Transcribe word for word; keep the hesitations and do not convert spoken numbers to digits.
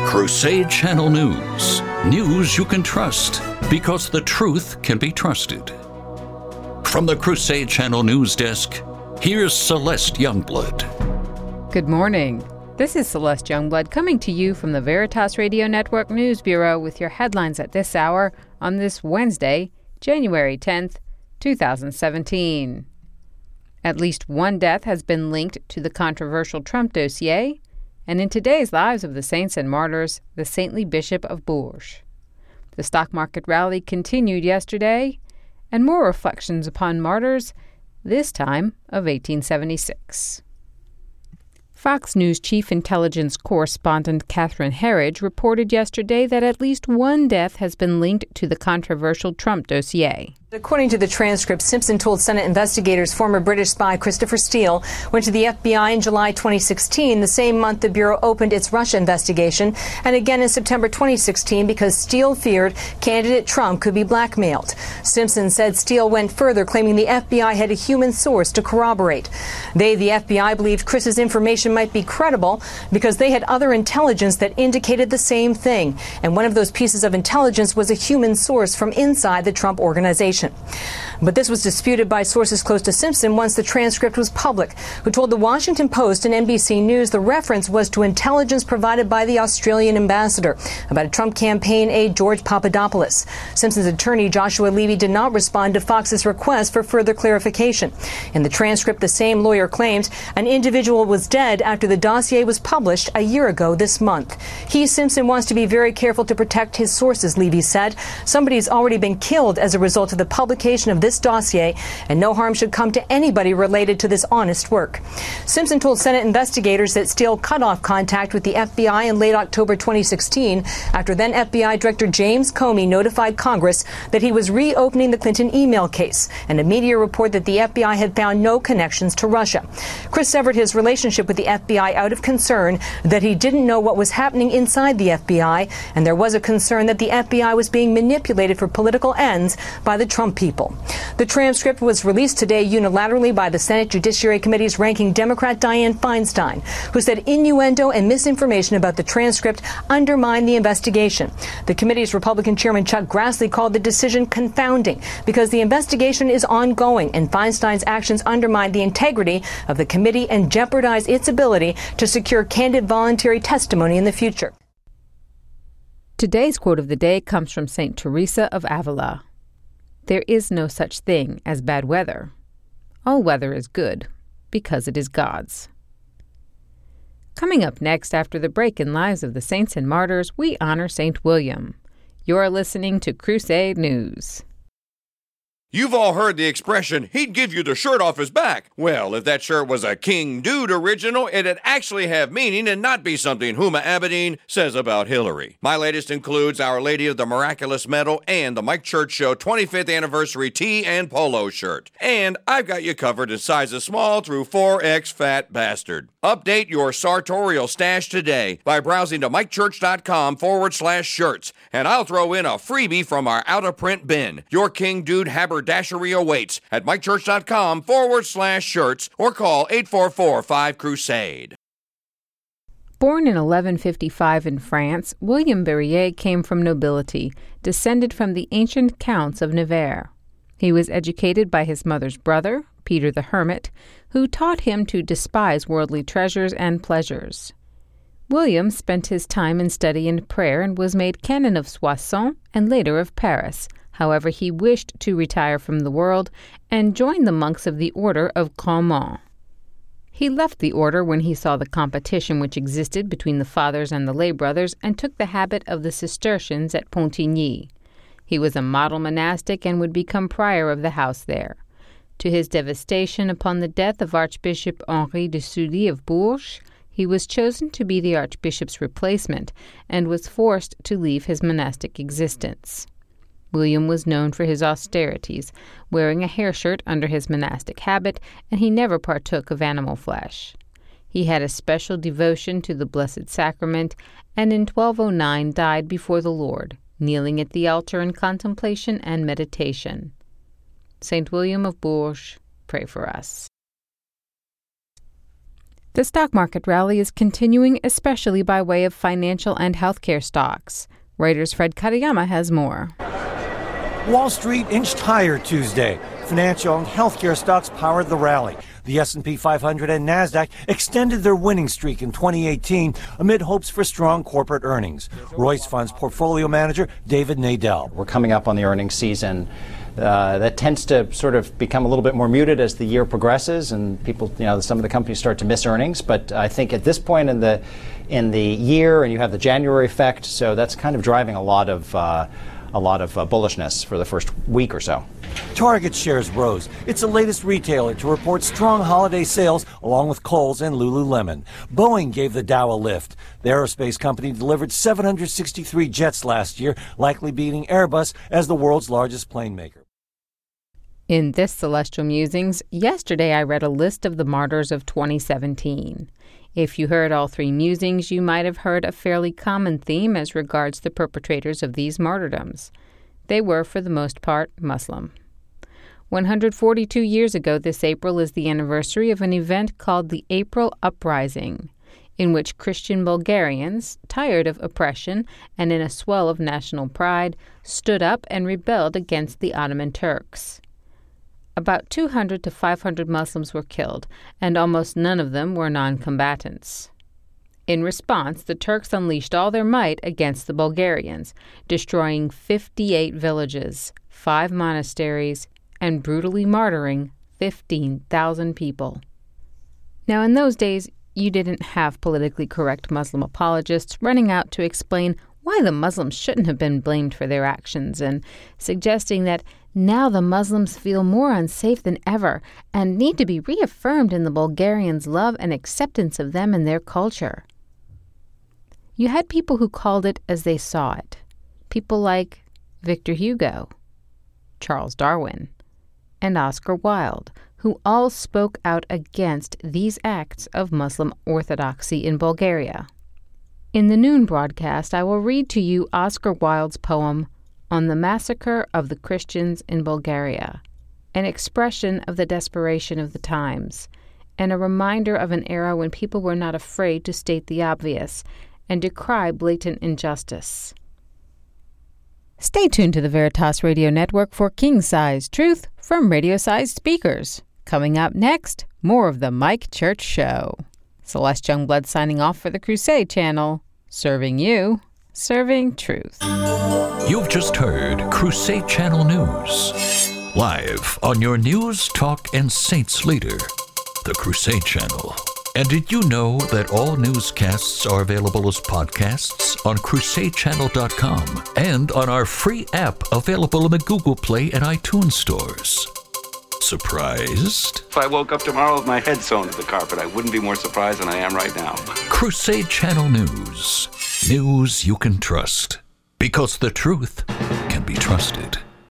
Crusade Channel News. News you can trust because the truth can be trusted. From the Crusade Channel News Desk, here's Celeste Youngblood. Good morning. This is Celeste Youngblood coming to you from the Veritas Radio Network News Bureau with your headlines at this hour on this Wednesday, January tenth, twenty seventeen. At least one death has been linked to the controversial Trump dossier, and in today's Lives of the Saints and Martyrs, the saintly Bishop of Bourges. The stock market rally continued yesterday, and more reflections upon martyrs, this time of eighteen seventy-six. Fox News chief intelligence correspondent Catherine Herridge reported yesterday that at least one death has been linked to the controversial Trump dossier. According to the transcript, Simpson told Senate investigators former British spy Christopher Steele went to the F B I in July twenty sixteen, the same month the Bureau opened its Russia investigation, and again in September twenty sixteen because Steele feared candidate Trump could be blackmailed. Simpson said Steele went further, claiming the F B I had a human source to corroborate. They, the F B I, believed Chris's information might be credible because they had other intelligence that indicated the same thing, and one of those pieces of intelligence was a human source from inside the Trump organization. But this was disputed by sources close to Simpson once the transcript was public, who told the Washington Post and N B C News the reference was to intelligence provided by the Australian ambassador about a Trump campaign aide George Papadopoulos. Simpson's attorney Joshua Levy did not respond to Fox's request for further clarification. In the transcript, the same lawyer claimed an individual was dead after the dossier was published a year ago this month. He, Simpson, wants to be very careful to protect his sources, Levy said. Somebody's already been killed as a result of the publication of this dossier, and no harm should come to anybody related to this honest work. Simpson told Senate investigators that Steele cut off contact with the F B I in late October twenty sixteen after then F B I Director James Comey notified Congress that he was reopening the Clinton email case, and a media report that the F B I had found no connections to Russia. Chris severed his relationship with the F B I out of concern that he didn't know what was happening inside the F B I, and there was a concern that the F B I was being manipulated for political ends by the Trump people. The transcript was released today unilaterally by the Senate Judiciary Committee's ranking Democrat Dianne Feinstein, who said innuendo and misinformation about the transcript undermined the investigation. The committee's Republican Chairman Chuck Grassley called the decision confounding because the investigation is ongoing and Feinstein's actions undermine the integrity of the committee and jeopardize its ability to secure candid voluntary testimony in the future. Today's quote of the day comes from Saint Teresa of Avila. There is no such thing as bad weather. All weather is good, because it is God's. Coming up next after the break in Lives of the Saints and Martyrs, we honor Saint William. You're listening to Crusade News. You've all heard the expression, he'd give you the shirt off his back. Well, if that shirt was a King Dude original, it'd actually have meaning and not be something Huma Abedin says about Hillary. My latest includes Our Lady of the Miraculous Medal and the Mike Church Show twenty-fifth Anniversary Tee and Polo shirt. And I've got you covered in sizes small through four X Fat Bastard. Update your sartorial stash today by browsing to mikechurch.com forward slash shirts, and I'll throw in a freebie from our out-of-print bin. Your King Dude haberdashery awaits at mikechurch.com forward slash shirts or call eight four four five crusade. Born in eleven fifty-five in France, William Berryer came from nobility, descended from the ancient counts of Nevers. He was educated by his mother's brother, Peter the Hermit, who taught him to despise worldly treasures and pleasures. William spent his time in study and prayer and was made canon of Soissons and later of Paris. However, he wished to retire from the world and join the monks of the order of Grandmont. He left the order when he saw the competition which existed between the fathers and the lay brothers and took the habit of the Cistercians at Pontigny. He was a model monastic and would become prior of the house there. To his devastation upon the death of Archbishop Henri de Sully of Bourges, he was chosen to be the archbishop's replacement and was forced to leave his monastic existence. William was known for his austerities, wearing a hair shirt under his monastic habit, and he never partook of animal flesh. He had a special devotion to the Blessed Sacrament, and in twelve oh nine died before the Lord, kneeling at the altar in contemplation and meditation. Saint William of Bourges, pray for us. The stock market rally is continuing, especially by way of financial and healthcare stocks. Reuters' Fred Katayama has more. Wall Street inched higher Tuesday. Financial and healthcare stocks powered the rally. The S and P five hundred and NASDAQ extended their winning streak in twenty eighteen amid hopes for strong corporate earnings. Royce Fund's portfolio manager, David Nadel. We're coming up on the earnings season. Uh, that tends to sort of become a little bit more muted as the year progresses, and people, you know, some of the companies start to miss earnings. But I think at this point in the in the year, and you have the January effect, so that's kind of driving a lot of uh, a lot of uh, bullishness for the first week or so. Target shares rose. It's the latest retailer to report strong holiday sales, along with Kohl's and Lululemon. Boeing gave the Dow a lift. The aerospace company delivered seven hundred sixty-three jets last year, likely beating Airbus as the world's largest plane maker. In this Celestial Musings, yesterday I read a list of the martyrs of twenty seventeen. If you heard all three musings, you might have heard a fairly common theme as regards the perpetrators of these martyrdoms. They were, for the most part, Muslim. one hundred forty-two years ago this April is the anniversary of an event called the April Uprising, in which Christian Bulgarians, tired of oppression and in a swell of national pride, stood up and rebelled against the Ottoman Turks. About two hundred to five hundred Muslims were killed, and almost none of them were non-combatants. In response, the Turks unleashed all their might against the Bulgarians, destroying fifty-eight villages, five monasteries, and brutally martyring fifteen thousand people. Now, in those days, you didn't have politically correct Muslim apologists running out to explain why the Muslims shouldn't have been blamed for their actions and suggesting that now the Muslims feel more unsafe than ever and need to be reaffirmed in the Bulgarians' love and acceptance of them and their culture. You had people who called it as they saw it. People like Victor Hugo, Charles Darwin, and Oscar Wilde, who all spoke out against these acts of Muslim orthodoxy in Bulgaria. In the noon broadcast, I will read to you Oscar Wilde's poem, On the Massacre of the Christians in Bulgaria, an expression of the desperation of the times, and a reminder of an era when people were not afraid to state the obvious and decry blatant injustice. Stay tuned to the Veritas Radio Network for king-sized truth from radio-sized speakers. Coming up next, more of the Mike Church Show. Celeste Youngblood signing off for the Crusade Channel. Serving you, serving truth. You've just heard Crusade Channel News. Live on your news, talk, and saints leader, the Crusade Channel. And did you know that all newscasts are available as podcasts on crusade channel dot com and on our free app available in the Google Play and iTunes stores? Surprised? If I woke up tomorrow with my head sewn to the carpet, I wouldn't be more surprised than I am right now. Crusade Channel News. News you can trust. Because the truth can be trusted.